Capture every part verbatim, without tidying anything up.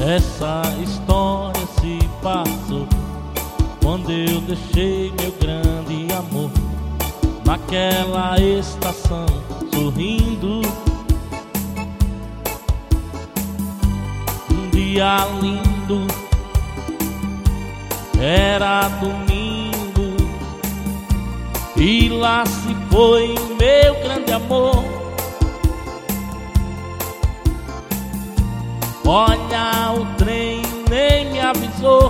Essa história se passou quando eu deixei meu grande amor naquela estação sorrindo. Um dia lindo, era domingo, e lá se foi meu grande amor. Olha, o trem nem me avisou,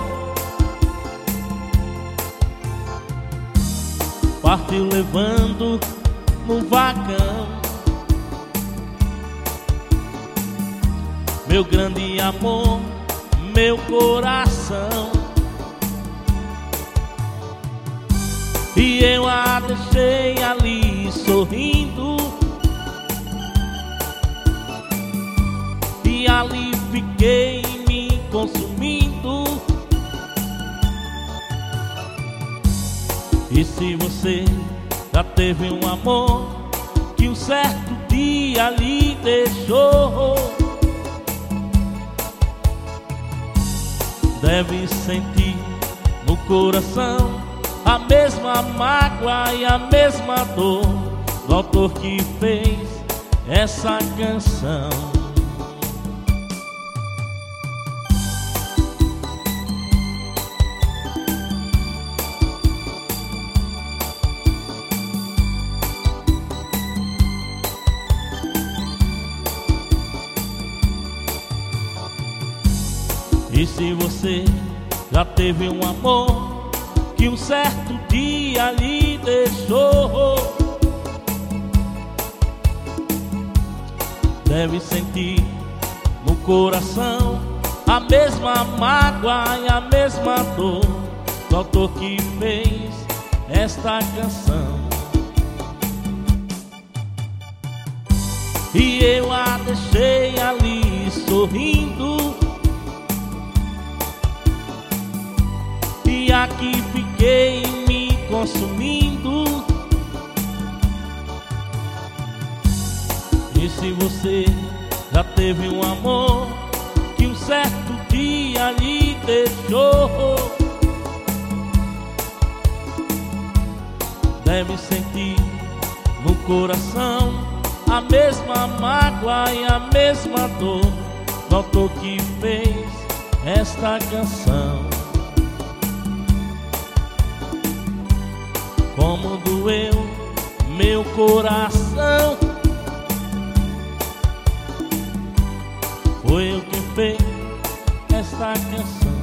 partiu levando no vagão meu grande amor, meu coração. E eu a deixei ali sorrindo, e ali fiquei me consumindo. E se você já teve um amor que um certo dia lhe deixou, deve sentir no coração a mesma mágoa e a mesma dor do autor que fez essa canção. E se você já teve um amor que um certo dia lhe deixou, deve sentir no coração a mesma mágoa e a mesma dor do autor que fez esta canção. E eu a deixei ali sorrindo, e aqui fiquei me consumindo. E se você já teve um amor que um certo dia lhe deixou, deve sentir no coração a mesma mágoa e a mesma dor do autor que fez esta canção. Como doeu meu coração, foi eu que fez esta canção.